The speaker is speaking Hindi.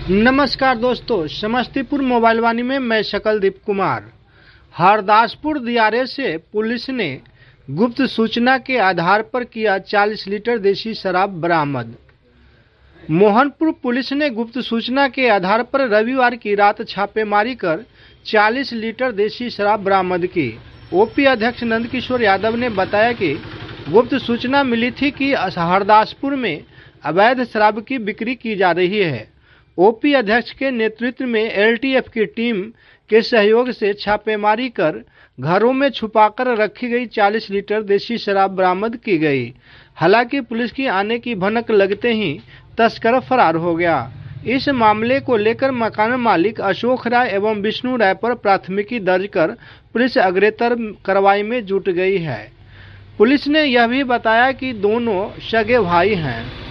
नमस्कार दोस्तों, समस्तीपुर मोबाइल वाणी में मैं शकलदीप कुमार। हरदासपुर दियारे से पुलिस ने गुप्त सूचना के आधार पर किया 40 लीटर देसी शराब बरामद। मोहनपुर पुलिस ने गुप्त सूचना के आधार पर रविवार की रात छापेमारी कर 40 लीटर देसी शराब बरामद की। ओपी अध्यक्ष नंदकिशोर यादव ने बताया कि गुप्त सूचना मिली थी कि हरदासपुर में अवैध शराब की बिक्री की जा रही है। ओपी अध्यक्ष के नेतृत्व में एलटीएफ की टीम के सहयोग से छापेमारी कर घरों में छुपाकर रखी गई 40 लीटर देसी शराब बरामद की गई। हालांकि पुलिस की आने की भनक लगते ही तस्कर फरार हो गया। इस मामले को लेकर मकान मालिक अशोक राय एवं विष्णु राय पर प्राथमिकी दर्ज कर पुलिस अग्रेतर कार्रवाई में जुट गई है। पुलिस ने यह भी बताया कि दोनों सगे भाई हैं।